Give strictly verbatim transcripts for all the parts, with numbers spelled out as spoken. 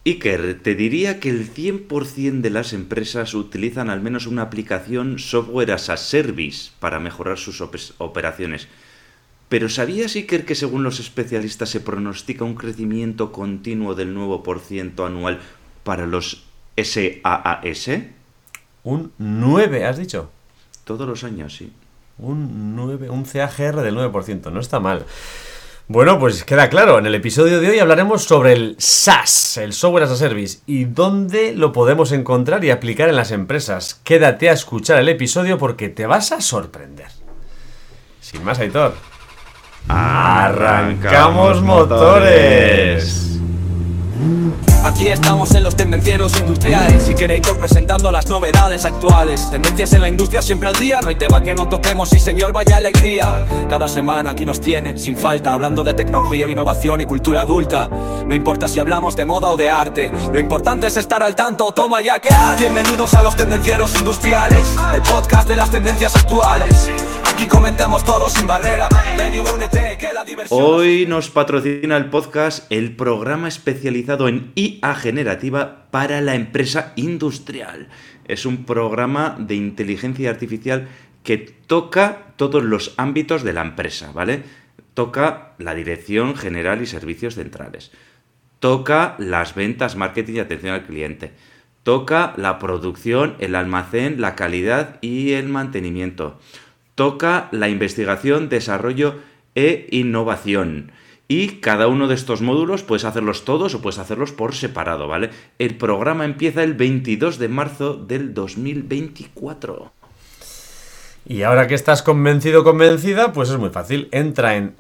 Iker, te diría que el cien por ciento de las empresas utilizan al menos una aplicación Software as a Service para mejorar sus op- operaciones. Pero ¿sabías, Iker, que según los especialistas se pronostica un crecimiento continuo del nueve por ciento anual para los SaaS? ¿Un nueve, has dicho? Todos los años, sí. Un nueve, un C A G R del nueve por ciento, no está mal. Bueno, pues queda claro, en el episodio de hoy hablaremos sobre el SaaS, el Software as a Service, y dónde lo podemos encontrar y aplicar en las empresas. Quédate a escuchar el episodio porque te vas a sorprender. Sin más, Aitor, ¡arrancamos motores! Aquí estamos en los tendencieros industriales. Si queréis ir presentando las novedades actuales. Tendencias en la industria siempre al día. No hay tema que no toquemos y señor vaya alegría. Cada semana aquí nos tiene sin falta, hablando de tecnología, innovación y cultura adulta. No importa si hablamos de moda o de arte, lo importante es estar al tanto. Toma ya que bienvenidos a los tendencieros industriales, el podcast de las tendencias actuales. Aquí comentamos todo sin barrera. Ven y únete, que la diversión... Hoy nos patrocina el podcast el programa especializado en I A generativa para la empresa industrial. Es un programa de inteligencia artificial que toca todos los ámbitos de la empresa, ¿vale? Toca la dirección general y servicios centrales. Toca las ventas, marketing y atención al cliente. Toca la producción, el almacén, la calidad y el mantenimiento. Toca la investigación, desarrollo e innovación. Y cada uno de estos módulos puedes hacerlos todos o puedes hacerlos por separado, ¿vale? El programa empieza el veintidós de marzo del dos mil veinticuatro. Y ahora que estás convencido o convencida, pues es muy fácil. Entra en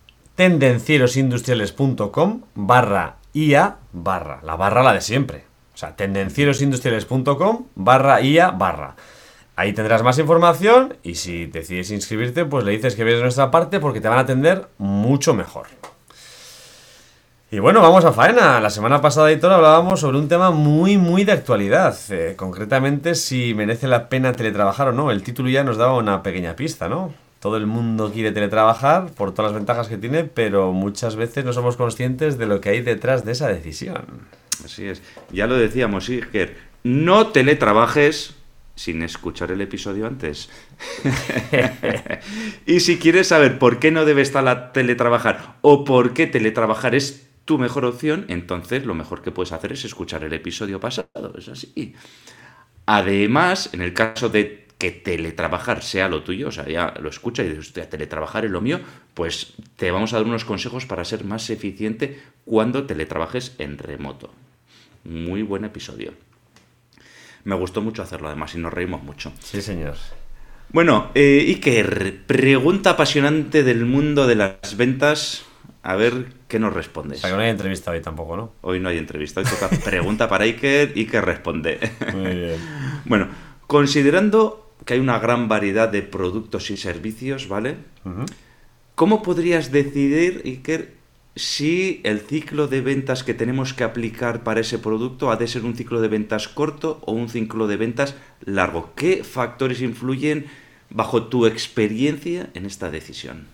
tendencierosindustriales.com barra IA barra. La barra la de siempre. O sea, tendencierosindustriales.com barra IA barra. Ahí tendrás más información y si decides inscribirte, pues le dices que vienes de nuestra parte porque te van a atender mucho mejor. Y bueno, vamos a faena. La semana pasada, Aitor, hablábamos sobre un tema muy, muy de actualidad. Eh, concretamente, si merece la pena teletrabajar o no. El título ya nos daba una pequeña pista, ¿no? Todo el mundo quiere teletrabajar por todas las ventajas que tiene, pero muchas veces no somos conscientes de lo que hay detrás de esa decisión. Así es. Ya lo decíamos, Iker. No teletrabajes sin escuchar el episodio antes. Y si quieres saber por qué no debes teletrabajar o por qué teletrabajar es tu mejor opción, entonces lo mejor que puedes hacer es escuchar el episodio pasado. Es así. Además, en el caso de que teletrabajar sea lo tuyo, o sea, ya lo escuchas y dices, hostia, teletrabajar es lo mío, pues te vamos a dar unos consejos para ser más eficiente cuando teletrabajes en remoto. Muy buen episodio. Me gustó mucho hacerlo, además, y nos reímos mucho. Sí, señor. Bueno, eh, Iker, pregunta apasionante del mundo de las ventas. A ver qué nos respondes. O sea, que no hay entrevista hoy tampoco, ¿no? Hoy no hay entrevista. Hoy toca pregunta para Iker, Iker responde. Muy bien. Bueno, considerando que hay una gran variedad de productos y servicios, ¿vale? Uh-huh. ¿Cómo podrías decidir, Iker, si el ciclo de ventas que tenemos que aplicar para ese producto ha de ser un ciclo de ventas corto o un ciclo de ventas largo? ¿Qué factores influyen, bajo tu experiencia, en esta decisión?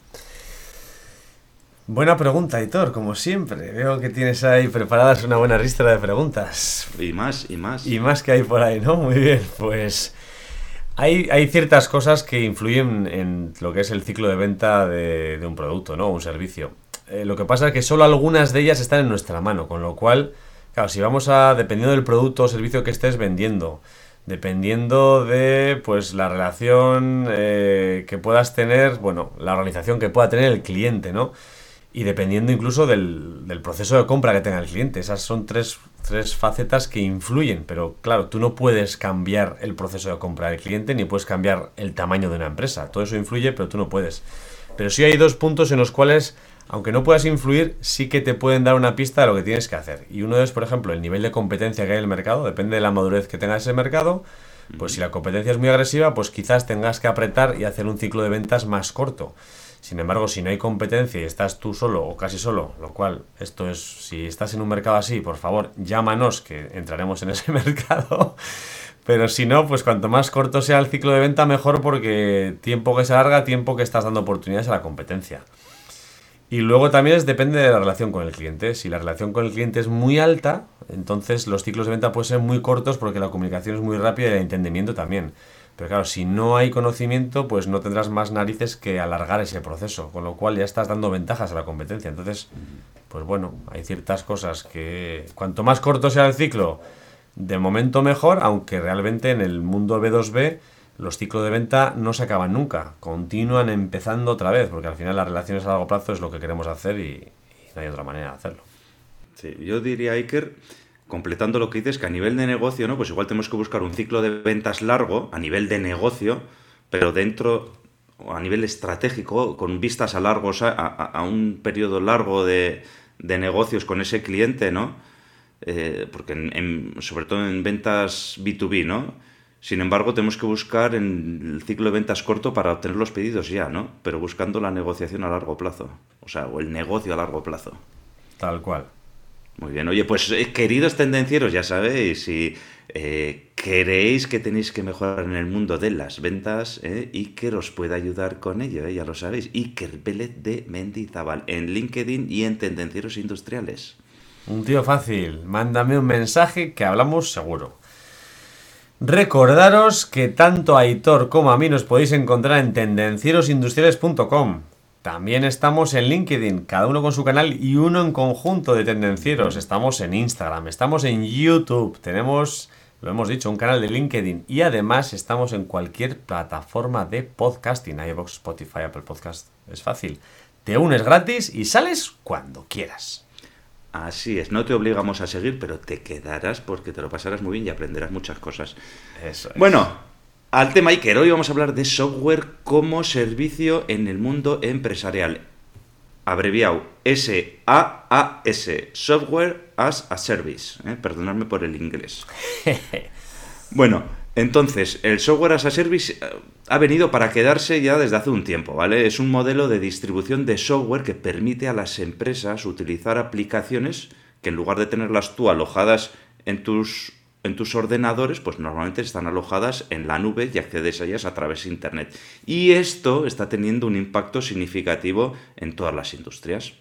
Buena pregunta, Aitor, como siempre. Veo que tienes ahí preparadas una buena ristra de preguntas. Y más, y más. Y más que hay por ahí, ¿no? Muy bien, pues... Hay, hay ciertas cosas que influyen en lo que es el ciclo de venta de, de un producto, ¿no? Un servicio. Eh, lo que pasa es que solo algunas de ellas están en nuestra mano, con lo cual, claro, si vamos a, dependiendo del producto o servicio que estés vendiendo, dependiendo de, pues, la relación eh, que puedas tener, bueno, la organización que pueda tener el cliente, ¿no? Y dependiendo incluso del, del proceso de compra que tenga el cliente. Esas son tres, tres facetas que influyen, pero claro, tú no puedes cambiar el proceso de compra del cliente ni puedes cambiar el tamaño de una empresa. Todo eso influye, pero tú no puedes. Pero sí hay dos puntos en los cuales, aunque no puedas influir, sí que te pueden dar una pista de lo que tienes que hacer. Y uno es, por ejemplo, el nivel de competencia que hay en el mercado. Depende de la madurez que tenga ese mercado. Pues si la competencia es muy agresiva, pues quizás tengas que apretar y hacer un ciclo de ventas más corto. Sin embargo, si no hay competencia y estás tú solo o casi solo, lo cual, esto es, si estás en un mercado así, por favor, llámanos que entraremos en ese mercado. Pero si no, pues cuanto más corto sea el ciclo de venta, mejor, porque tiempo que se alarga, tiempo que estás dando oportunidades a la competencia. Y luego también es, depende de la relación con el cliente. Si la relación con el cliente es muy alta, entonces los ciclos de venta pueden ser muy cortos porque la comunicación es muy rápida y el entendimiento también. Pero claro, si no hay conocimiento, pues no tendrás más narices que alargar ese proceso, con lo cual ya estás dando ventajas a la competencia. Entonces, pues bueno, hay ciertas cosas que cuanto más corto sea el ciclo, de momento mejor, aunque realmente en el mundo B dos B los ciclos de venta no se acaban nunca, continúan empezando otra vez, porque al final las relaciones a largo plazo es lo que queremos hacer y, y no hay otra manera de hacerlo. Sí, yo diría, Iker, completando lo que dices, que a nivel de negocio, ¿no? Pues igual tenemos que buscar un ciclo de ventas largo a nivel de negocio, pero dentro, o a nivel estratégico, con vistas a largos, a, a, a un periodo largo de, de negocios con ese cliente, ¿no? Eh, porque en, en, sobre todo en ventas B dos B, ¿no? Sin embargo, tenemos que buscar en el ciclo de ventas corto para obtener los pedidos ya, ¿no? Pero buscando la negociación a largo plazo. O sea, o el negocio a largo plazo. Tal cual. Muy bien. Oye, pues eh, queridos tendencieros, ya sabéis, si eh, queréis que tenéis que mejorar en el mundo de las ventas, eh, Iker os puede ayudar con ello, eh, ya lo sabéis. Iker Vélez de Mendizábal, en LinkedIn y en Tendencieros Industriales. Un tío fácil. Mándame un mensaje que hablamos seguro. Recordaros que tanto a Aitor como a mí nos podéis encontrar en tendencieros industriales punto com. También estamos en LinkedIn, cada uno con su canal y uno en conjunto de tendencieros. Estamos en Instagram, estamos en YouTube, tenemos, lo hemos dicho, un canal de LinkedIn y además estamos en cualquier plataforma de podcasting, iVoox, Spotify, Apple Podcast. Es fácil. Te unes gratis y sales cuando quieras. Así es, no te obligamos a seguir, pero te quedarás porque te lo pasarás muy bien y aprenderás muchas cosas. Eso es. Bueno, al tema Iker, hoy vamos a hablar de software como servicio en el mundo empresarial. Abreviado S A A S, Software as a Service. ¿eh? Perdonadme por el inglés. Bueno, entonces, el Software as a Service ha venido para quedarse ya desde hace un tiempo, ¿vale? Es un modelo de distribución de software que permite a las empresas utilizar aplicaciones que en lugar de tenerlas tú alojadas en tus, en tus ordenadores, pues normalmente están alojadas en la nube y accedes a ellas a través de Internet. Y esto está teniendo un impacto significativo en todas las industrias.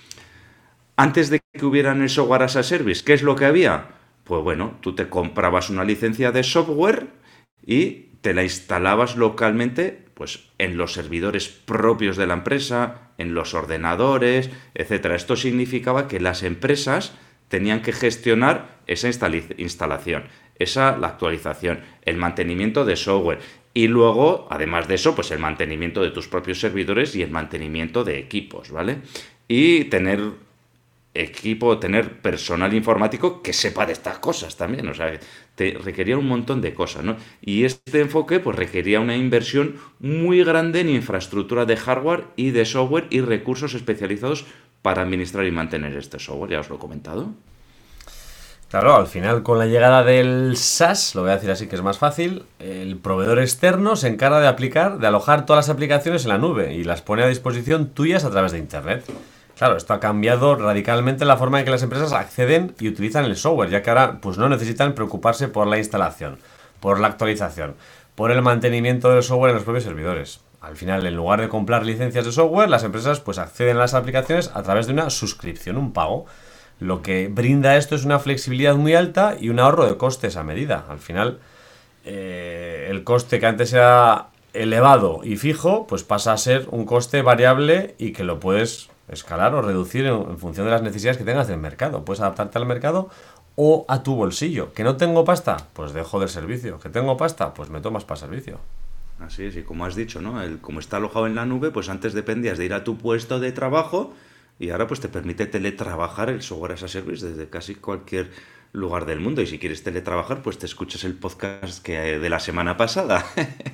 Antes de que hubieran el Software as a Service, ¿qué es lo que había? Pues bueno, tú te comprabas una licencia de software y te la instalabas localmente, pues en los servidores propios de la empresa, en los ordenadores, etcétera. Esto significaba que las empresas tenían que gestionar esa instalación, esa la actualización, el mantenimiento de software y luego, además de eso, pues el mantenimiento de tus propios servidores y el mantenimiento de equipos, ¿vale? Y tener equipo, tener personal informático que sepa de estas cosas también, o sea, te requería un montón de cosas, ¿no? Y este enfoque pues requería una inversión muy grande en infraestructura de hardware y de software y recursos especializados para administrar y mantener este software, ya os lo he comentado. Claro, al final con la llegada del SaaS, lo voy a decir así que es más fácil, el proveedor externo se encarga de aplicar, de alojar todas las aplicaciones en la nube y las pone a disposición tuyas a través de Internet. Claro, esto ha cambiado radicalmente la forma en que las empresas acceden y utilizan el software, ya que ahora pues, no necesitan preocuparse por la instalación, por la actualización, por el mantenimiento del software en los propios servidores. Al final, en lugar de comprar licencias de software, las empresas pues, acceden a las aplicaciones a través de una suscripción, un pago. Lo que brinda esto es una flexibilidad muy alta y un ahorro de costes a medida. Al final, eh, el coste que antes era elevado y fijo, pues pasa a ser un coste variable y que lo puedes escalar o reducir en, en función de las necesidades que tengas del mercado. Puedes adaptarte al mercado o a tu bolsillo. ¿Que no tengo pasta? Pues dejo del servicio. ¿Que tengo pasta? Pues me tomas para servicio. Así es, y como has dicho, ¿no? El, como está alojado en la nube, pues antes dependías de ir a tu puesto de trabajo y ahora pues te permite teletrabajar el Software as a Service desde casi cualquier lugar del mundo. Y si quieres teletrabajar, pues te escuchas el podcast que de la semana pasada.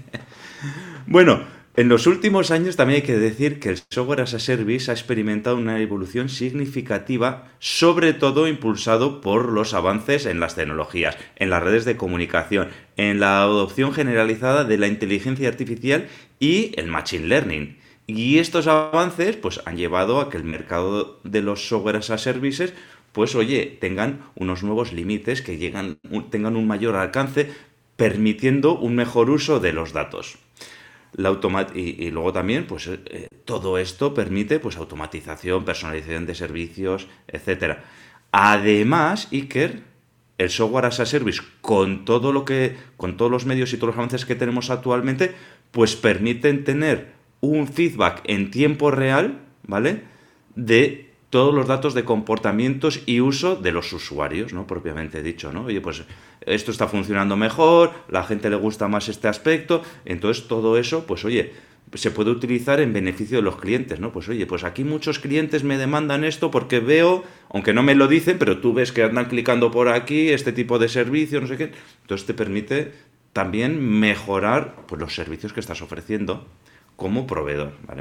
Bueno, en los últimos años también hay que decir que el Software as a Service ha experimentado una evolución significativa, sobre todo impulsado por los avances en las tecnologías, en las redes de comunicación, en la adopción generalizada de la inteligencia artificial y el Machine Learning. Y estos avances pues, han llevado a que el mercado de los Software as a Services pues, oye, tengan unos nuevos límites, que llegan, tengan un mayor alcance, permitiendo un mejor uso de los datos. La automat- y, y luego también, pues eh, todo esto permite pues automatización, personalización de servicios, etcétera. Además, Iker, el software as a service, con todo lo que, con todos los medios y todos los avances que tenemos actualmente, pues permiten tener un feedback en tiempo real, ¿vale?, de todos los datos de comportamientos y uso de los usuarios, ¿no?, propiamente dicho, ¿no? Oye, pues esto está funcionando mejor, la gente le gusta más este aspecto, entonces todo eso, pues oye, se puede utilizar en beneficio de los clientes, ¿no? Pues oye, pues aquí muchos clientes me demandan esto porque veo, aunque no me lo dicen, pero tú ves que andan clicando por aquí, este tipo de servicio, no sé qué, entonces te permite también mejorar, pues, los servicios que estás ofreciendo como proveedor, ¿vale?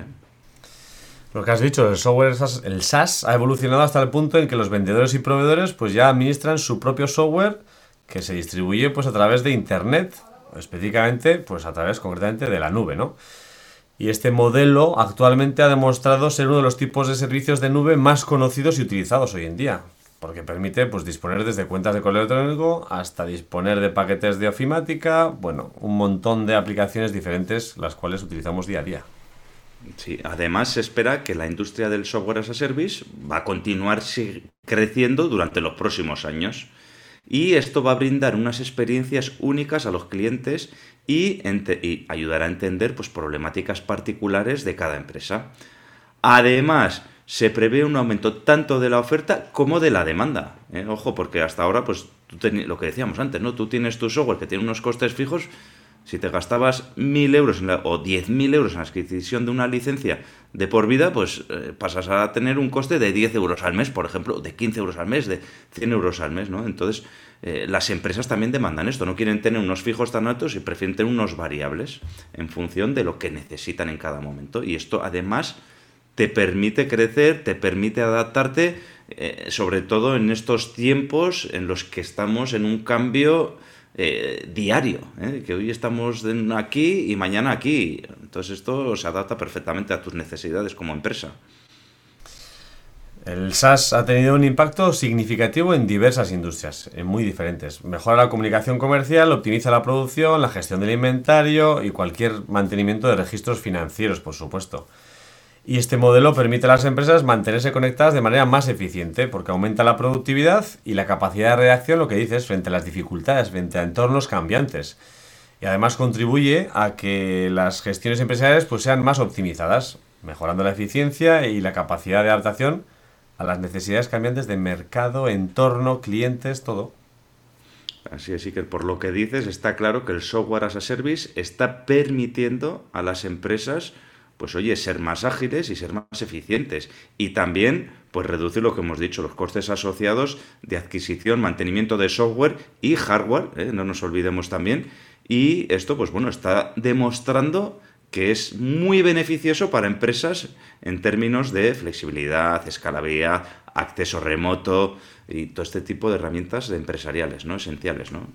Lo que has dicho, el software, el SaaS, ha evolucionado hasta el punto en que los vendedores y proveedores pues ya administran su propio software que se distribuye pues a través de Internet, específicamente pues a través concretamente de la nube, ¿no? Y este modelo actualmente ha demostrado ser uno de los tipos de servicios de nube más conocidos y utilizados hoy en día, porque permite pues disponer desde cuentas de correo electrónico hasta disponer de paquetes de ofimática, bueno, un montón de aplicaciones diferentes las cuales utilizamos día a día. Sí, además se espera que la industria del software as a service va a continuar creciendo durante los próximos años y esto va a brindar unas experiencias únicas a los clientes y, ente- y ayudará a entender pues, problemáticas particulares de cada empresa. Además, se prevé un aumento tanto de la oferta como de la demanda. ¿eh? Ojo, porque hasta ahora, pues tú ten- lo que decíamos antes, ¿no? Tú tienes tu software que tiene unos costes fijos. Si te gastabas mil euros en la, o diez mil euros en la adquisición de una licencia de por vida, pues eh, pasas a tener un coste de diez euros al mes, por ejemplo, de quince euros al mes, de cien euros al mes, ¿no? Entonces, eh, las empresas también demandan esto, no quieren tener unos fijos tan altos y prefieren tener unos variables en función de lo que necesitan en cada momento. Y esto, además, te permite crecer, te permite adaptarte, eh, sobre todo en estos tiempos en los que estamos en un cambio Eh, diario, ¿eh? que hoy estamos aquí y mañana aquí. Entonces esto se adapta perfectamente a tus necesidades como empresa. El SaaS ha tenido un impacto significativo en diversas industrias, en muy diferentes. Mejora la comunicación comercial, optimiza la producción, la gestión del inventario y cualquier mantenimiento de registros financieros, por supuesto. Y este modelo permite a las empresas mantenerse conectadas de manera más eficiente porque aumenta la productividad y la capacidad de reacción, lo que dices, frente a las dificultades, frente a entornos cambiantes. Y además contribuye a que las gestiones empresariales pues, sean más optimizadas, mejorando la eficiencia y la capacidad de adaptación a las necesidades cambiantes de mercado, entorno, clientes, todo. Así es, sí que por lo que dices está claro que el software as a service está permitiendo a las empresas pues oye, ser más ágiles y ser más eficientes. Y también, pues reducir lo que hemos dicho, los costes asociados de adquisición, mantenimiento de software y hardware, ¿eh? No nos olvidemos también. Y esto, pues bueno, está demostrando que es muy beneficioso para empresas en términos de flexibilidad, escalabilidad, acceso remoto y todo este tipo de herramientas empresariales, ¿no? Esenciales, ¿no?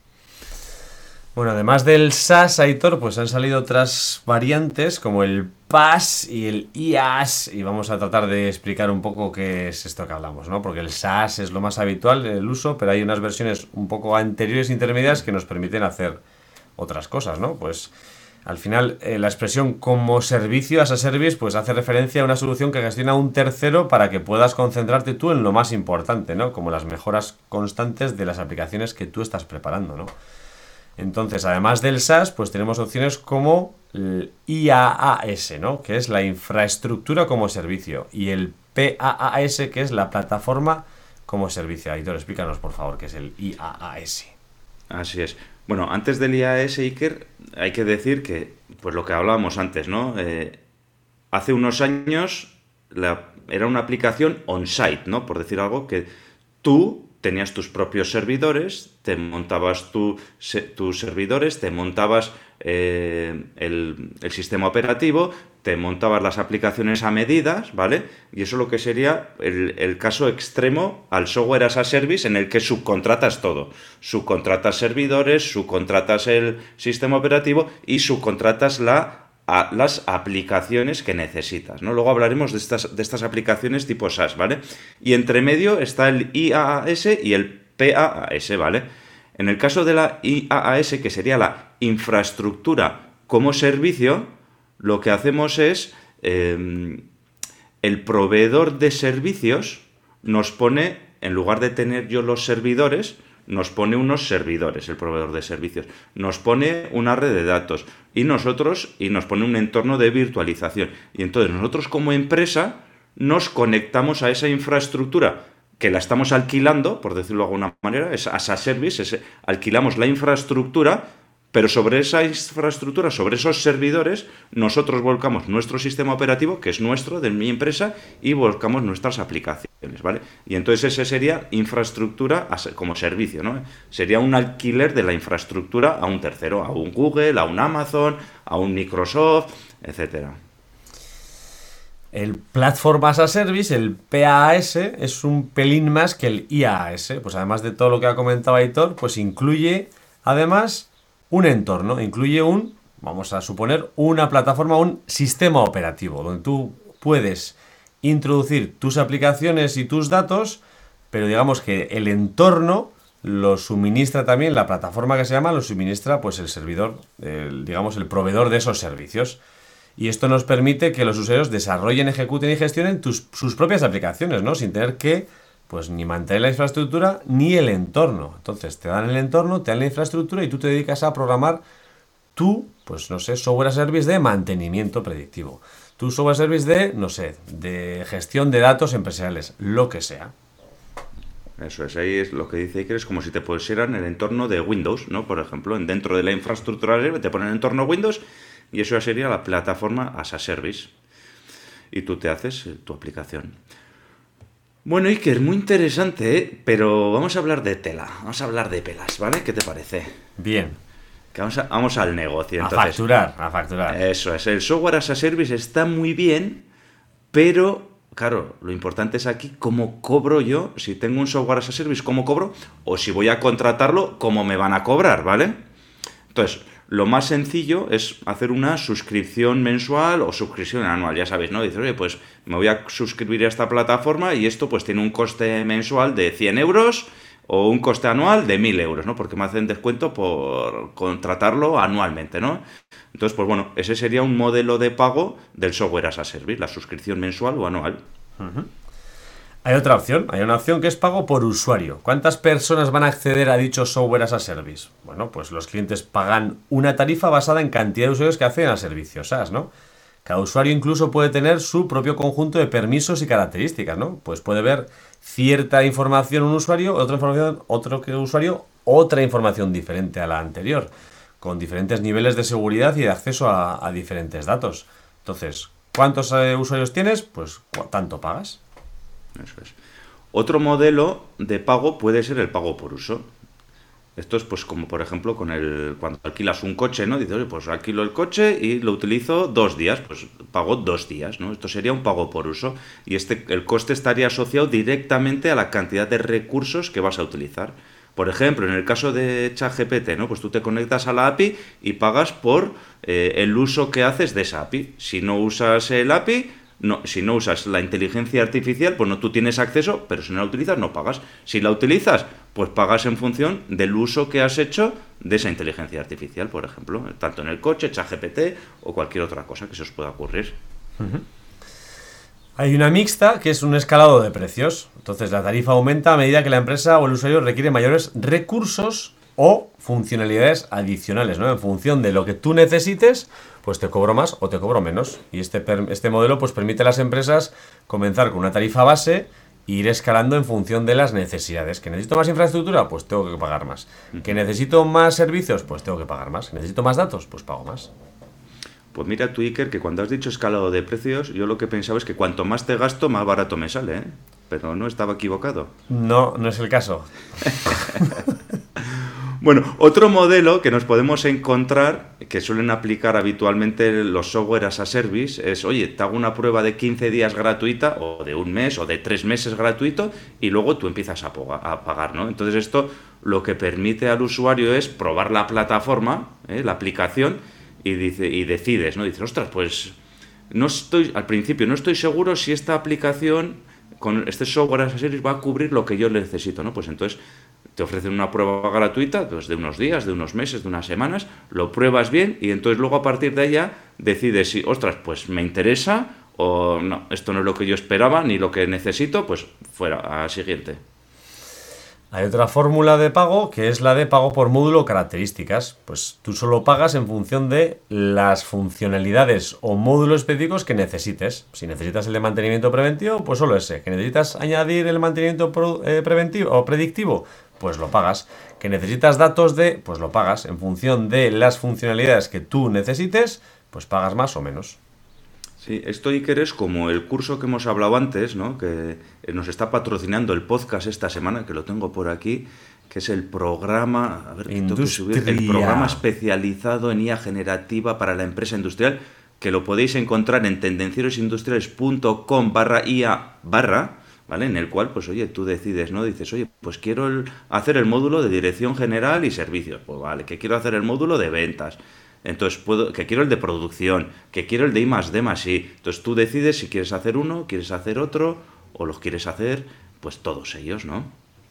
Bueno, además del SaaS, Aitor, pues han salido otras variantes como el PaaS y el IaaS y vamos a tratar de explicar un poco qué es esto que hablamos, ¿no? Porque el SaaS es lo más habitual en el uso, pero hay unas versiones un poco anteriores e intermedias que nos permiten hacer otras cosas, ¿no? Pues al final eh, la expresión como servicio as a service pues hace referencia a una solución que gestiona un tercero para que puedas concentrarte tú en lo más importante, ¿no? Como las mejoras constantes de las aplicaciones que tú estás preparando, ¿no? Entonces, además del SaaS, pues tenemos opciones como el IaaS, ¿no? Que es la infraestructura como servicio, y el PaaS, que es la plataforma como servicio. Aitor, explícanos, por favor, qué es el IaaS. Así es. Bueno, antes del IaaS, Iker, hay que decir que, pues lo que hablábamos antes, ¿no? Eh, hace unos años la, era una aplicación on-site, ¿no? Por decir algo, que tú tenías tus propios servidores, te montabas tu, se, tus servidores, te montabas eh, el, el sistema operativo, te montabas las aplicaciones a medidas, ¿vale? Y eso es lo que sería el, el caso extremo al software as a service en el que subcontratas todo. Subcontratas servidores, subcontratas el sistema operativo y subcontratas la a las aplicaciones que necesitas, ¿no? Luego hablaremos de estas, de estas aplicaciones tipo SaaS, ¿vale? Y entre medio está el IaaS y el PaaS, ¿vale? En el caso de la IaaS, que sería la infraestructura como servicio, lo que hacemos es eh, el proveedor de servicios nos pone, en lugar de tener yo los servidores, nos pone unos servidores, el proveedor de servicios, nos pone una red de datos y nosotros, y nos pone un entorno de virtualización. Y entonces nosotros como empresa nos conectamos a esa infraestructura que la estamos alquilando, por decirlo de alguna manera, es as a service, es, alquilamos la infraestructura, pero sobre esa infraestructura, sobre esos servidores, nosotros volcamos nuestro sistema operativo, que es nuestro, de mi empresa, y volcamos nuestras aplicaciones, ¿vale? Y entonces ese sería infraestructura como servicio, ¿no? Sería un alquiler de la infraestructura a un tercero, a un Google, a un Amazon, a un Microsoft, etcétera. El Platform as a Service, el P A A S, es un pelín más que el I A A S. Pues además de todo lo que ha comentado Aitor, pues incluye, además, un entorno, incluye un, vamos a suponer, una plataforma, un sistema operativo, donde tú puedes introducir tus aplicaciones y tus datos, pero digamos que el entorno lo suministra también, la plataforma que se llama, lo suministra pues el servidor, el, digamos el proveedor de esos servicios. Y esto nos permite que los usuarios desarrollen, ejecuten y gestionen tus, sus propias aplicaciones, ¿no? Sin tener que, pues, ni mantener la infraestructura ni el entorno. Entonces, te dan el entorno, te dan la infraestructura y tú te dedicas a programar tu, pues, no sé, software as a service de mantenimiento predictivo. Tu software as a service de, no sé, de gestión de datos empresariales, lo que sea. Eso es, ahí es lo que dice Iker, es como si te pusieran el entorno de Windows, ¿no? Por ejemplo, dentro de la infraestructura te ponen el entorno Windows y eso ya sería la plataforma as a service. Y tú te haces tu aplicación. Bueno, Iker, muy interesante, ¿eh? Pero vamos a hablar de tela, vamos a hablar de pelas, ¿vale? ¿Qué te parece? Bien. Que vamos, a, vamos al negocio. A entonces, facturar, a facturar. Eso es, el software as a service está muy bien, pero... Claro, lo importante es aquí cómo cobro yo, si tengo un software as a service, cómo cobro, o si voy a contratarlo, cómo me van a cobrar, ¿vale? Entonces, lo más sencillo es hacer una suscripción mensual o suscripción anual, ya sabéis, ¿no? Dices, oye, pues me voy a suscribir a esta plataforma y esto pues tiene un coste mensual de cien euros o un coste anual de mil euros, ¿no? Porque me hacen descuento por contratarlo anualmente, ¿no? Entonces, pues bueno, ese sería un modelo de pago del software as a service, la suscripción mensual o anual. Uh-huh. Hay otra opción, hay una opción que es pago por usuario. ¿Cuántas personas van a acceder a dicho software as a service? Bueno, pues los clientes pagan una tarifa basada en cantidad de usuarios que acceden al servicio, ¿sabes, no? Cada usuario incluso puede tener su propio conjunto de permisos y características, ¿no? Pues puede ver cierta información un usuario, otra información, otro que usuario, otra información diferente a la anterior, con diferentes niveles de seguridad y de acceso a, a diferentes datos. Entonces, ¿cuántos eh, usuarios tienes? Pues tanto pagas. Eso es. Otro modelo de pago puede ser el pago por uso. Esto es pues como por ejemplo con el cuando alquilas un coche, ¿no? Dices, oye, pues alquilo el coche y lo utilizo dos días, pues pago dos días, ¿no? Esto sería un pago por uso y este el coste estaría asociado directamente a la cantidad de recursos que vas a utilizar. Por ejemplo, en el caso de ChatGPT, ¿no? Pues tú te conectas a la A P I y pagas por eh, el uso que haces de esa A P I. Si no usas el A P I, no, si no usas la inteligencia artificial, pues no tú tienes acceso, pero si no la utilizas, no pagas. Si la utilizas, pues pagas en función del uso que has hecho de esa inteligencia artificial, por ejemplo, tanto en el coche, ChatGPT o cualquier otra cosa que se os pueda ocurrir. Uh-huh. Hay una mixta que es un escalado de precios. Entonces la tarifa aumenta a medida que la empresa o el usuario requiere mayores recursos o funcionalidades adicionales, ¿no? En función de lo que tú necesites, pues te cobro más o te cobro menos. Y este, este modelo pues permite a las empresas comenzar con una tarifa base e ir escalando en función de las necesidades. ¿Que necesito más infraestructura? Pues tengo que pagar más. ¿Que necesito más servicios? Pues tengo que pagar más. ¿Que necesito más datos? Pues pago más. Pues mira tú, Iker, que cuando has dicho escalado de precios, yo lo que pensaba es que cuanto más te gasto, más barato me sale, ¿eh? Pero no estaba equivocado. No, no es el caso. Bueno, otro modelo que nos podemos encontrar, que suelen aplicar habitualmente los software as a service, es, oye, te hago una prueba de quince días gratuita, o de un mes, o de tres meses gratuito, y luego tú empiezas a, a pagar, ¿no? Entonces esto lo que permite al usuario es probar la plataforma, ¿eh? La aplicación, y, dice, y decides, ¿no? Dices, ostras, pues no estoy, al principio no estoy seguro si esta aplicación, con este software as a service, va a cubrir lo que yo necesito, ¿no? Pues entonces te ofrecen una prueba gratuita, pues de unos días, de unos meses, de unas semanas, lo pruebas bien y entonces luego a partir de allá decides si, ostras, pues me interesa o no, esto no es lo que yo esperaba ni lo que necesito, pues fuera, a siguiente. Hay otra fórmula de pago que es la de pago por módulo o características. Pues tú solo pagas en función de las funcionalidades o módulos específicos que necesites. Si necesitas el de mantenimiento preventivo, pues solo ese. Que necesitas añadir el mantenimiento pro, eh, preventivo o predictivo, pues lo pagas. Que necesitas datos de, pues lo pagas. En función de las funcionalidades que tú necesites, pues pagas más o menos. Sí, esto, Iker, es como el curso que hemos hablado antes, ¿no? Que nos está patrocinando el podcast esta semana, que lo tengo por aquí, que es el programa, a ver, que tengo que subir, el programa especializado en I A generativa para la empresa industrial, que lo podéis encontrar en tendencierosindustriales.com barra IA barra, ¿vale? En el cual, pues oye, tú decides, ¿no? Dices, oye, pues quiero el, hacer el módulo de dirección general y servicios, pues vale, que quiero hacer el módulo de ventas. Entonces, puedo, que quiero el de producción, que quiero el de I más D más I. Entonces, tú decides si quieres hacer uno, quieres hacer otro, o los quieres hacer, pues todos ellos, ¿no?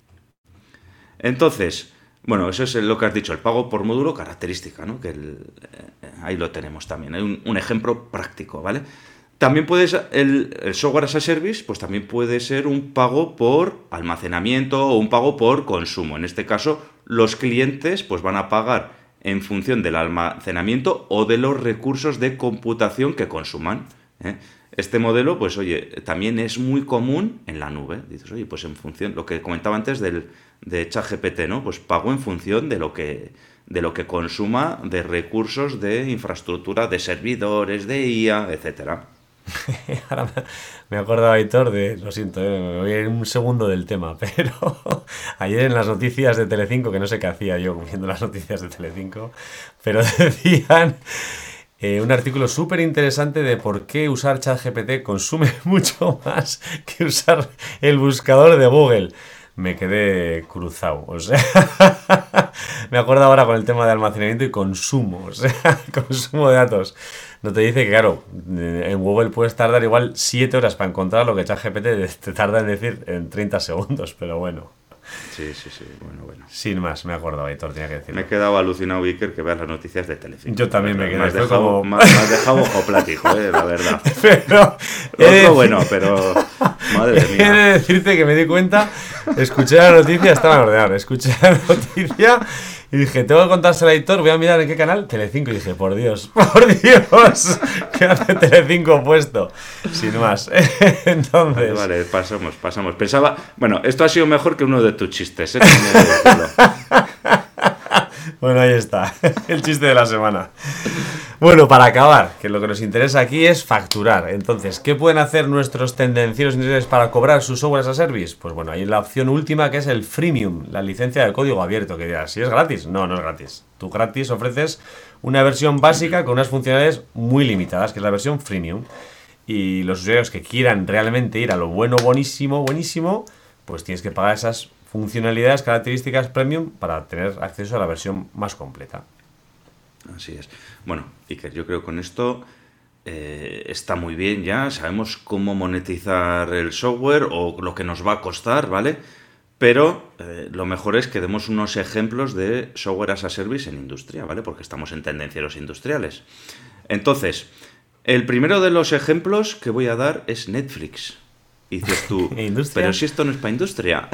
Entonces, bueno, eso es lo que has dicho, el pago por módulo característica, ¿no? Que el, eh, ahí lo tenemos también, hay un, un ejemplo práctico, ¿vale? También puedes, el, el software as a service, pues también puede ser un pago por almacenamiento o un pago por consumo. En este caso, los clientes pues van a pagar en función del almacenamiento o de los recursos de computación que consuman, ¿eh? Este modelo, pues oye, también es muy común en la nube. Dices, oye, pues en función, lo que comentaba antes del, de ChatGPT, ¿no? Pues pago en función de lo que, de lo que consuma de recursos de infraestructura, de servidores, de I A, etcétera. Ahora me he acordado, Aitor, de, lo siento, eh, me voy a ir un segundo del tema, pero ayer en las noticias de Telecinco, que no sé qué hacía yo viendo las noticias de Telecinco, pero decían eh, un artículo súper interesante de por qué usar ChatGPT consume mucho más que usar el buscador de Google. Me quedé cruzado, o sea, me acuerdo ahora con el tema de almacenamiento y consumo, o sea, consumo de datos. No te dice que, claro, en Google puedes tardar igual siete horas para encontrar lo que ChatGPT te tarda en decir en treinta segundos, pero bueno. Sí, sí, sí, bueno, bueno. Sin más, me acordaba, Aitor, tenía que decirlo. Me he quedado alucinado, Iker, que veas las noticias de Telecinco. Yo también me quedé. Me has dejado, como... me has dejado ojo plático, eh, la verdad. Pero... Lo otro bueno, pero... Madre mía. He de decirte que me di cuenta, escuché la noticia, estaba en el ordenador, escuché la noticia y dije, tengo que contársela a Aitor, voy a mirar en qué canal, Telecinco, y dije, por Dios, por Dios, ¿qué hace Telecinco puesto? Sin más. Entonces... Vale, vale, pasamos, pasamos. Pensaba, bueno, esto ha sido mejor que uno de tus chistes, ¿eh? Bueno, ahí está, el chiste de la semana. Bueno, para acabar, que lo que nos interesa aquí es facturar. Entonces, ¿qué pueden hacer nuestros tendencieros industriales para cobrar sus software as a service? Pues bueno, hay la opción última que es el freemium, la licencia de código abierto, que dirás, ¿si es gratis? No, no es gratis. Tú gratis ofreces una versión básica con unas funcionalidades muy limitadas, que es la versión freemium. Y los usuarios que quieran realmente ir a lo bueno, buenísimo, buenísimo, pues tienes que pagar esas funcionalidades, características premium para tener acceso a la versión más completa. Así es. Bueno, Iker, yo creo que con esto eh, está muy bien ya, sabemos cómo monetizar el software o lo que nos va a costar, ¿vale? Pero eh, lo mejor es que demos unos ejemplos de software as a service en industria, ¿vale? Porque estamos en tendencieros industriales. Entonces, el primero de los ejemplos que voy a dar es Netflix. Y dices tú, pero si esto no es para industria.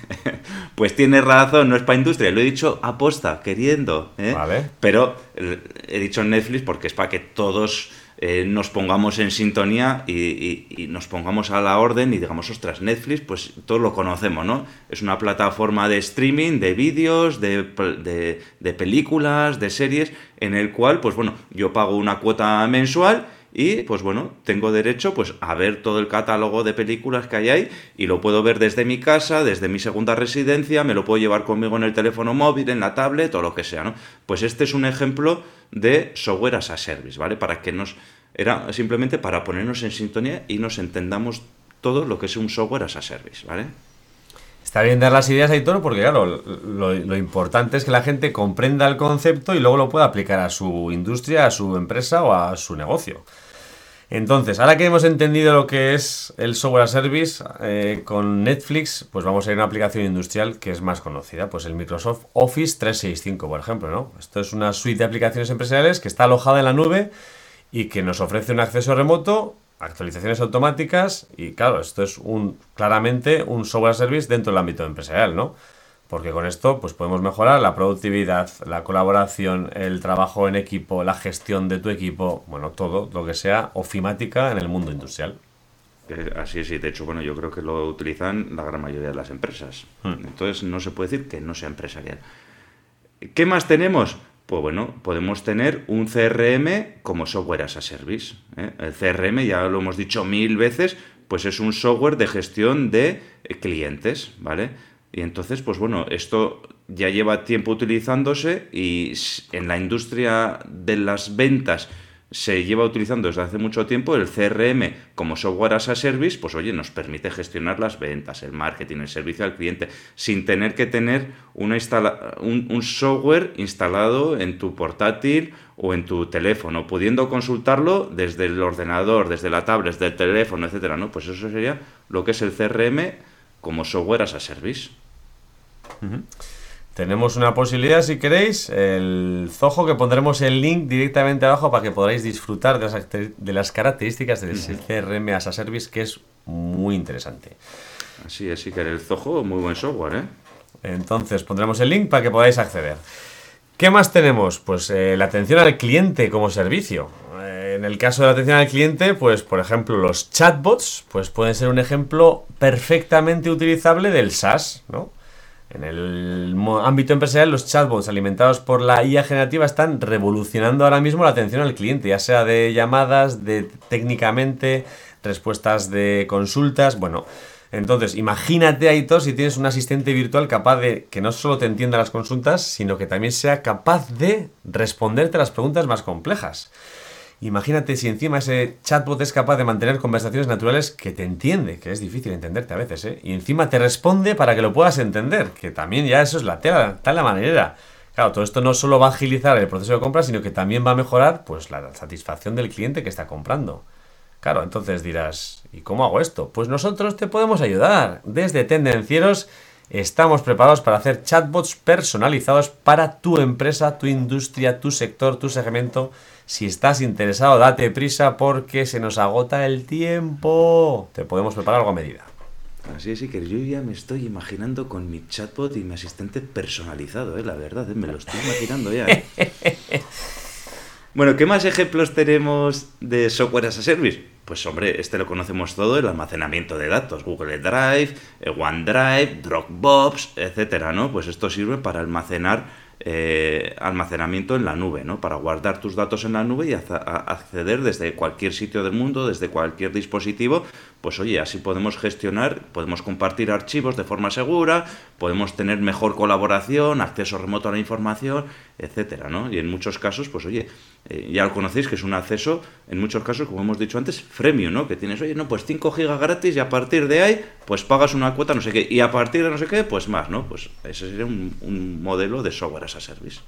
Pues tienes razón, no es para industria. Lo he dicho aposta, queriendo. ¿eh? Vale. Pero he dicho Netflix porque es para que todos eh, nos pongamos en sintonía y, y, y nos pongamos a la orden y digamos, ostras, Netflix, pues todos lo conocemos, ¿no? Es una plataforma de streaming, de vídeos, de, de, de películas, de series, en el cual, pues bueno, yo pago una cuota mensual y, pues bueno, tengo derecho pues a ver todo el catálogo de películas que hay ahí y lo puedo ver desde mi casa, desde mi segunda residencia, me lo puedo llevar conmigo en el teléfono móvil, en la tablet o lo que sea, ¿no? Pues este es un ejemplo de software as a service, ¿vale? Para que nos... Era simplemente para ponernos en sintonía y nos entendamos todo lo que es un software as a service, ¿vale? Está bien dar las ideas, Aitor, porque claro, lo, lo importante es que la gente comprenda el concepto y luego lo pueda aplicar a su industria, a su empresa o a su negocio. Entonces, ahora que hemos entendido lo que es el software as a service, eh, con Netflix, pues vamos a ir a una aplicación industrial que es más conocida, pues el Microsoft Office trescientos sesenta y cinco, por ejemplo, ¿no? Esto es una suite de aplicaciones empresariales que está alojada en la nube y que nos ofrece un acceso remoto, actualizaciones automáticas y, claro, esto es un claramente un software as a service dentro del ámbito empresarial, ¿no? Porque con esto pues podemos mejorar la productividad, la colaboración, el trabajo en equipo, la gestión de tu equipo, bueno, todo lo que sea ofimática en el mundo industrial. Así es, y de hecho, bueno, yo creo que lo utilizan la gran mayoría de las empresas. Hmm. Entonces no se puede decir que no sea empresarial. ¿Qué más tenemos? Pues bueno, podemos tener un C R M como software as a service, ¿eh? El C R M, ya lo hemos dicho mil veces, pues es un software de gestión de clientes, ¿vale? Y entonces, pues bueno, esto ya lleva tiempo utilizándose y en la industria de las ventas se lleva utilizando desde hace mucho tiempo. El C R M como software as a service, pues oye, nos permite gestionar las ventas, el marketing, el servicio al cliente, sin tener que tener una instala- un, un software instalado en tu portátil o en tu teléfono, pudiendo consultarlo desde el ordenador, desde la tablet, desde el teléfono, etcétera, ¿no? Pues eso sería lo que es el C R M como software as a service. Uh-huh. Tenemos una posibilidad, si queréis, el Zoho, que pondremos el link directamente abajo para que podáis disfrutar de las, de las características del uh-huh. C R M as a Service, que es muy interesante. Así es, sí que el Zoho, muy buen software, ¿eh? Entonces pondremos el link para que podáis acceder. ¿Qué más tenemos? Pues eh, la atención al cliente como servicio. Eh, en el caso de la atención al cliente, pues por ejemplo los chatbots, pues pueden ser un ejemplo perfectamente utilizable del SaaS, ¿no? En el ámbito empresarial, los chatbots alimentados por la I A generativa están revolucionando ahora mismo la atención al cliente, ya sea de llamadas, de técnicamente, respuestas de consultas, bueno. Entonces, imagínate, Aitor, si tienes un asistente virtual capaz de que no solo te entienda las consultas, sino que también sea capaz de responderte a las preguntas más complejas. Imagínate si encima ese chatbot es capaz de mantener conversaciones naturales que te entiende, que es difícil entenderte a veces, ¿eh? Y encima te responde para que lo puedas entender, que también ya eso es la tela, tal la manera. Claro, todo esto no solo va a agilizar el proceso de compra, sino que también va a mejorar pues la satisfacción del cliente que está comprando. Claro, entonces dirás, ¿y cómo hago esto? Pues nosotros te podemos ayudar. Desde Tendencieros estamos preparados para hacer chatbots personalizados para tu empresa, tu industria, tu sector, tu segmento. Si estás interesado, date prisa porque se nos agota el tiempo. Te podemos preparar algo a medida. Así es, sí, que yo ya me estoy imaginando con mi chatbot y mi asistente personalizado, ¿eh? La verdad, ¿eh? Me lo estoy imaginando ya, ¿eh? Bueno, ¿qué más ejemplos tenemos de software as a service? Pues hombre, este lo conocemos todo, el almacenamiento de datos, Google Drive, OneDrive, Dropbox, etcétera, ¿no? Pues esto sirve para almacenar eh, almacenamiento en la nube, ¿no? Para guardar tus datos en la nube y acceder desde cualquier sitio del mundo, desde cualquier dispositivo. Pues oye, así podemos gestionar, podemos compartir archivos de forma segura, podemos tener mejor colaboración, acceso remoto a la información, etcétera, ¿no? Y en muchos casos, pues oye, eh, ya lo conocéis, que es un acceso, en muchos casos, como hemos dicho antes, freemium, ¿no? Que tienes, oye, no, pues cinco gigas gratis y a partir de ahí, pues pagas una cuota, no sé qué, y a partir de no sé qué, pues más, ¿no? Pues ese sería un, un modelo de software as a service.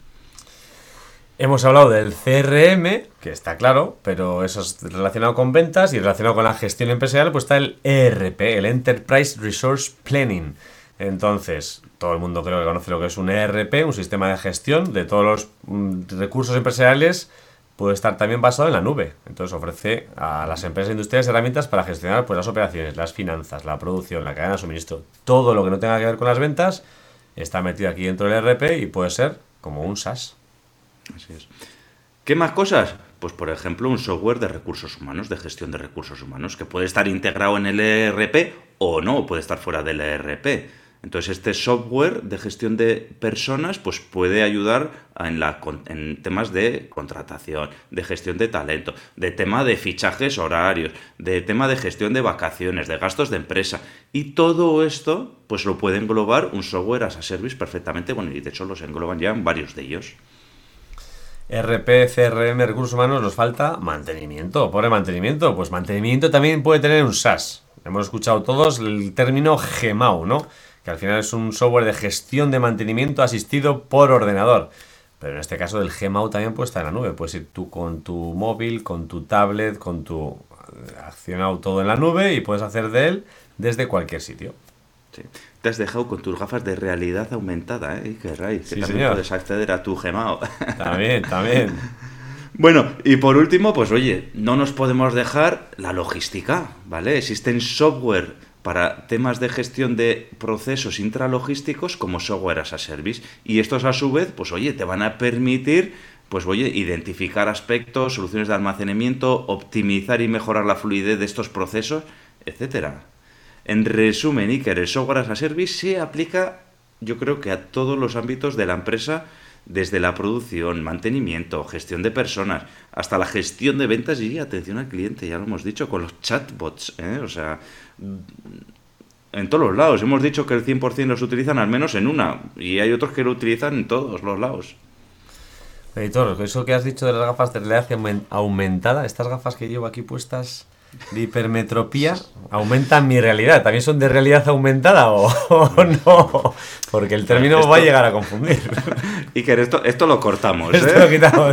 Hemos hablado del C R M, que está claro, pero eso es relacionado con ventas y relacionado con la gestión empresarial, pues está el E R P, el Enterprise Resource Planning. Entonces, todo el mundo creo que conoce lo que es un E R P, un sistema de gestión de todos los mm, recursos empresariales, puede estar también basado en la nube. Entonces ofrece a las empresas industriales herramientas para gestionar pues, las operaciones, las finanzas, la producción, la cadena de suministro. Todo lo que no tenga que ver con las ventas está metido aquí dentro del E R P y puede ser como un SaaS. Así es. ¿Qué más cosas? Pues por ejemplo un software de recursos humanos, de gestión de recursos humanos, que puede estar integrado en el E R P o no, puede estar fuera del E R P. Entonces este software de gestión de personas pues puede ayudar en, la, en temas de contratación, de gestión de talento, de tema de fichajes horarios, de tema de gestión de vacaciones, de gastos de empresa. Y todo esto pues lo puede englobar un software as a service perfectamente, bueno, y de hecho los engloban ya en varios de ellos. E R P, C R M, recursos humanos, nos falta mantenimiento. Pobre mantenimiento. Pues mantenimiento también puede tener un SaaS. Hemos escuchado todos el término G M A U, ¿no? Que al final es un software de gestión de mantenimiento asistido por ordenador. Pero en este caso el G M A U también puede estar en la nube. Puedes ir tú con tu móvil, con tu tablet, con tu accionado todo en la nube y puedes hacer de él desde cualquier sitio. Sí. Te has dejado con tus gafas de realidad aumentada, ¿eh? Qué raíz. Sí, que también señor. Puedes acceder a tu G M A U. También, también. Bueno, y por último, pues oye, no nos podemos dejar la logística, ¿vale? Existen software para temas de gestión de procesos intralogísticos como software as a service. Y estos a su vez, pues oye, te van a permitir, pues oye, identificar aspectos, soluciones de almacenamiento, optimizar y mejorar la fluidez de estos procesos, etcétera. En resumen, Iker, el software as a service se aplica, yo creo que a todos los ámbitos de la empresa, desde la producción, mantenimiento, gestión de personas, hasta la gestión de ventas y atención al cliente, ya lo hemos dicho, con los chatbots, ¿eh? O sea, en todos los lados. Hemos dicho que el cien por ciento los utilizan al menos en una, y hay otros que lo utilizan en todos los lados. Editor, eso que has dicho de las gafas de realidad aumentada, estas gafas que llevo aquí puestas de hipermetropía, aumentan mi realidad. ¿También son de realidad aumentada o, o no? Porque el término esto... va a llegar a confundir. Iker, esto, esto lo cortamos, ¿eh? Esto lo quitamos.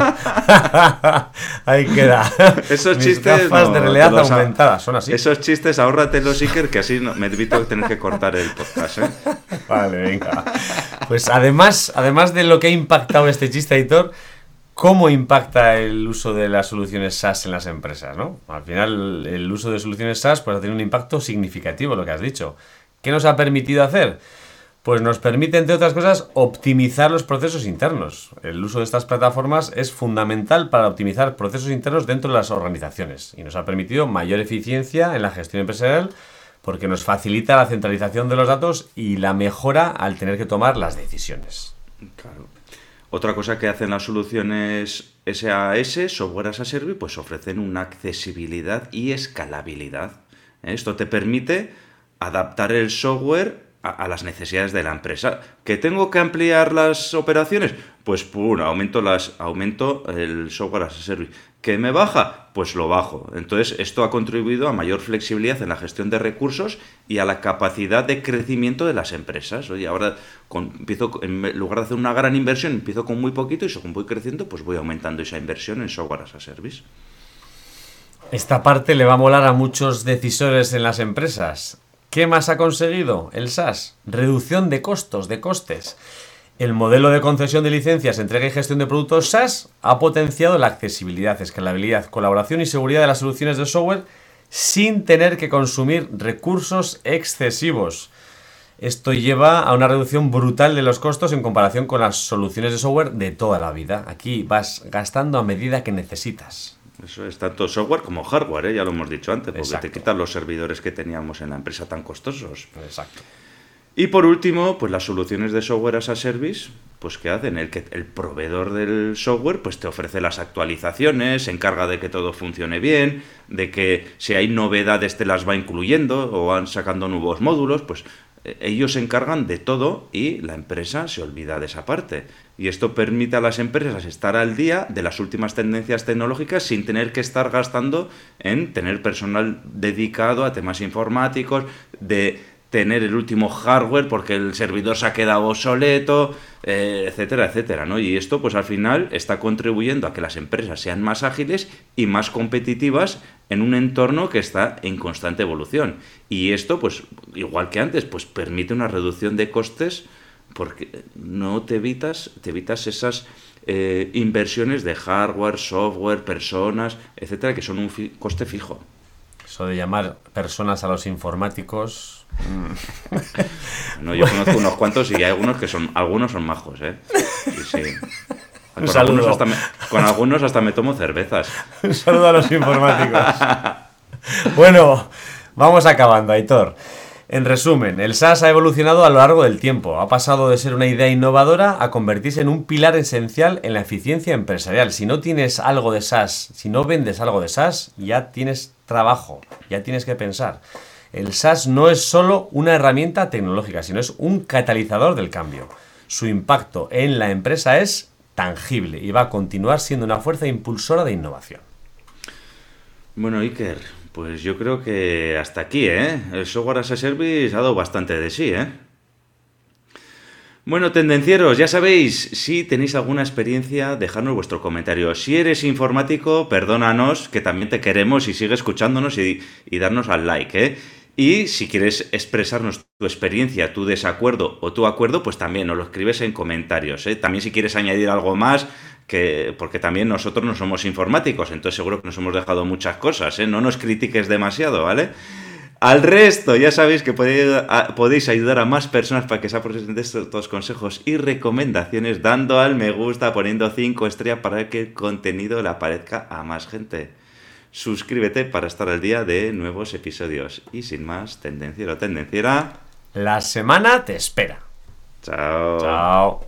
Ahí queda. Esos Mis chistes gafas no, de realidad los, aumentada, son así. Esos chistes, ahórratelos, Iker, que así no, me evito tener que cortar el podcast, ¿eh? Vale, venga. Pues además, además de lo que ha impactado este chiste, Editor, ¿cómo impacta el uso de las soluciones SaaS en las empresas, ¿no? Al final, el uso de soluciones SaaS pues, ha tenido un impacto significativo, lo que has dicho. ¿Qué nos ha permitido hacer? Pues nos permite, entre otras cosas, optimizar los procesos internos. El uso de estas plataformas es fundamental para optimizar procesos internos dentro de las organizaciones y nos ha permitido mayor eficiencia en la gestión empresarial porque nos facilita la centralización de los datos y la mejora al tener que tomar las decisiones. Claro. Otra cosa que hacen las soluciones SaaS, Software as a Service, pues ofrecen una accesibilidad y escalabilidad. Esto te permite adaptar el software a, a las necesidades de la empresa. ¿Que tengo que ampliar las operaciones? Pues pum, aumento, las, aumento el Software as a Service. ¿Que me baja? Pues lo bajo. Entonces, esto ha contribuido a mayor flexibilidad en la gestión de recursos y a la capacidad de crecimiento de las empresas. Oye, ahora con, empiezo, en lugar de hacer una gran inversión, empiezo con muy poquito y según voy creciendo, pues voy aumentando esa inversión en Software as a Service. Esta parte le va a molar a muchos decisores en las empresas. ¿Qué más ha conseguido el SaaS? Reducción de costos, de costes. El modelo de concesión de licencias, entrega y gestión de productos SaaS ha potenciado la accesibilidad, escalabilidad, colaboración y seguridad de las soluciones de software sin tener que consumir recursos excesivos. Esto lleva a una reducción brutal de los costos en comparación con las soluciones de software de toda la vida. Aquí vas gastando a medida que necesitas. Eso es tanto software como hardware, ¿eh? Ya lo hemos dicho antes, porque Exacto. te quitan los servidores que teníamos en la empresa tan costosos. Exacto. Y por último, pues las soluciones de Software as a Service, pues ¿qué hacen? El que el proveedor del software pues te ofrece las actualizaciones, se encarga de que todo funcione bien, de que si hay novedades te las va incluyendo o van sacando nuevos módulos, pues eh, ellos se encargan de todo y la empresa se olvida de esa parte. Y esto permite a las empresas estar al día de las últimas tendencias tecnológicas sin tener que estar gastando en tener personal dedicado a temas informáticos, de tener el último hardware porque el servidor se ha quedado obsoleto, eh, etcétera, etcétera, ¿no? Y esto, pues al final, está contribuyendo a que las empresas sean más ágiles y más competitivas en un entorno que está en constante evolución. Y esto, pues, igual que antes, pues permite una reducción de costes porque no te evitas, te evitas esas eh, inversiones de hardware, software, personas, etcétera, que son un fi- coste fijo. Eso de llamar personas a los informáticos... No, yo conozco unos cuantos y hay algunos que son, algunos son majos, ¿eh? Sí, sí. Un Con saludo. algunos hasta me, con algunos hasta me tomo cervezas. Un saludo a los informáticos. Bueno, vamos acabando, Aitor. En resumen, el SaaS ha evolucionado a lo largo del tiempo. Ha pasado de ser una idea innovadora a convertirse en un pilar esencial en la eficiencia empresarial. Si no tienes algo de SaaS, si no vendes algo de SaaS, ya tienes trabajo, ya tienes que pensar. El SaaS no es solo una herramienta tecnológica, sino es un catalizador del cambio. Su impacto en la empresa es tangible y va a continuar siendo una fuerza impulsora de innovación. Bueno, Iker, pues yo creo que hasta aquí, ¿eh? El Software as a Service ha dado bastante de sí, ¿eh? Bueno, tendencieros, ya sabéis, si tenéis alguna experiencia, dejadnos vuestro comentario. Si eres informático, perdónanos, que también te queremos y sigue escuchándonos y, y darnos al like, ¿eh? Y si quieres expresarnos tu experiencia, tu desacuerdo o tu acuerdo, pues también nos lo escribes en comentarios, ¿eh? También si quieres añadir algo más, que porque también nosotros no somos informáticos, entonces seguro que nos hemos dejado muchas cosas, ¿eh? No nos critiques demasiado, ¿vale? Al resto, ya sabéis que podéis, a, podéis ayudar a más personas para que se aprovechen de estos consejos y recomendaciones dando al me gusta, poniendo cinco estrellas para que el contenido le aparezca a más gente. Suscríbete para estar al día de nuevos episodios. Y sin más, tendenciero, tendenciera. La semana te espera. Chao. Chao.